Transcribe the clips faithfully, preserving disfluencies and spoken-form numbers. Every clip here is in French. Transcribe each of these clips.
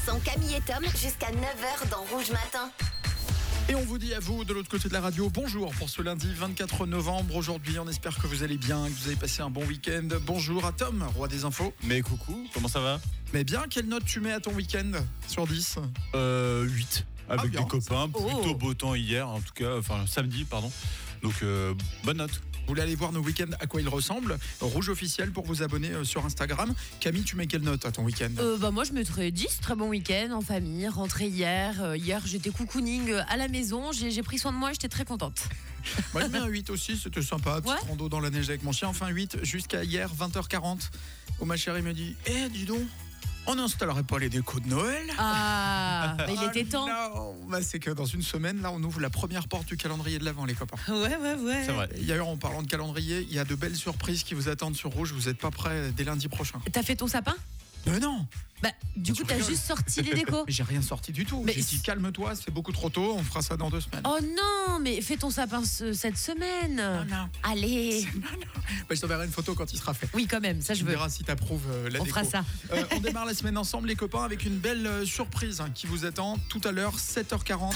sont Camille et Tom jusqu'à neuf heures dans Rouge Matin. Et on vous dit à vous, de l'autre côté de la radio, bonjour pour ce lundi vingt-quatre novembre. Aujourd'hui, on espère que vous allez bien, que vous avez passé un bon week-end. Bonjour à Tom, roi des infos. Mais coucou, comment ça va? Mais bien, quelle note tu mets à ton week-end sur dix? Euh, huit. Avec Ah, bien. des copains, Oh. plutôt beau temps hier, en tout cas, enfin samedi, pardon. Donc, euh, bonne note. Vous voulez aller voir nos week-ends à quoi ils ressemblent? Rouge officiel pour vous abonner euh, sur Instagram. Camille, tu mets quelle note à ton week-end? Euh, bah moi je mettrais dix, très bon week-end en famille, rentrée hier. Euh, hier j'étais cocooning euh, à la maison, j'ai, j'ai pris soin de moi, j'étais très contente. Moi, je mets un huit aussi, c'était sympa. Petite Ouais. rando dans la neige avec mon chien. Enfin, huit jusqu'à hier, vingt heures quarante, où ma chérie me dit: Eh, dis donc, on n'installerait pas les décos de Noël? Ah, bah, il Ah était temps. non. Bah, c'est que dans une semaine, là, on ouvre la première porte du calendrier de l'Avent, les copains. Ouais, ouais, ouais. C'est vrai. Et d'ailleurs, en parlant de calendrier, il y a de belles surprises qui vous attendent sur Rouge. Vous n'êtes pas prêts dès lundi prochain. T'as fait ton sapin? Mais non, Bah, du coup, tu t'as rigoles. juste sorti les décos. mais j'ai rien sorti du tout. Mais J'ai dit c'est- calme-toi, c'est beaucoup trop tôt. On fera ça dans deux semaines. Oh non, mais fais ton sapin ce- cette semaine. Oh non. Allez. Bah, je t'enverrai une photo quand il sera fait. Oui, quand même, ça je Tu veux. verras si t'approuves euh, la On déco. fera ça. Euh, on démarre la semaine ensemble, les copains, avec une belle euh, surprise hein, qui vous attend tout à l'heure, sept heures quarante.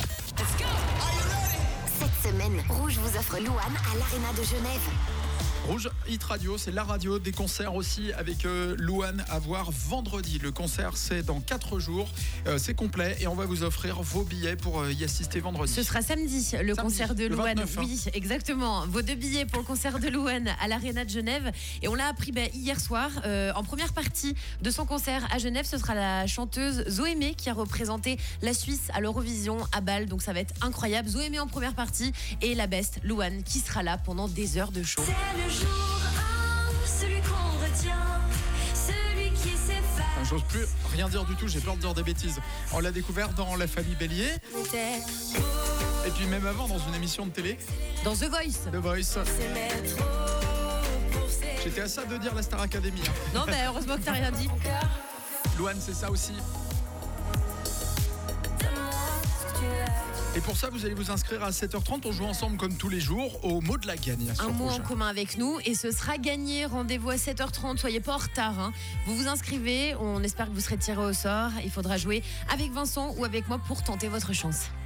Cette semaine, Rouge vous offre Louane à l'Arena de Genève. Rouge Hit Radio, c'est la radio des concerts aussi avec euh, Louane à voir vendredi. Le concert, c'est dans quatre jours. Euh, c'est complet et on va vous offrir vos billets pour euh, y assister vendredi. Ce sera samedi, le Samedi, concert de le Louane. vingt-neuf, hein. Oui, exactement. Vos deux billets pour le concert de Louane à l'Arena de Genève. Et on l'a appris ben, hier soir. Euh, en première partie de son concert à Genève, ce sera la chanteuse Zoémé qui a représenté la Suisse à l'Eurovision à Bâle. Donc ça va être incroyable. Zoémé en première partie et la best Louane qui sera là pendant des heures de show. C'est le jour un, celui qu'on retient, celui qui s'efface. Enfin, j'ose plus rien dire du tout, j'ai peur de dire des bêtises. On l'a découvert dans La Famille Bélier et puis même avant dans une émission de télé, Dans The Voice. The Voice. C'est métro pour ses J'étais à ça de dire la Star Academy. hein. Non, mais heureusement que t'as rien dit. cœurs. Louane, c'est ça aussi. Donne-moi ce que tu as. Et pour ça, vous allez vous inscrire à sept heures trente. On joue ensemble comme tous les jours au mot de la gagne. sur Un mot Rouge. en commun avec nous et ce sera gagné. Rendez-vous à sept heures trente. Soyez pas en retard. hein. Vous vous inscrivez. On espère que vous serez tiré au sort. Il faudra jouer avec Vincent ou avec moi pour tenter votre chance.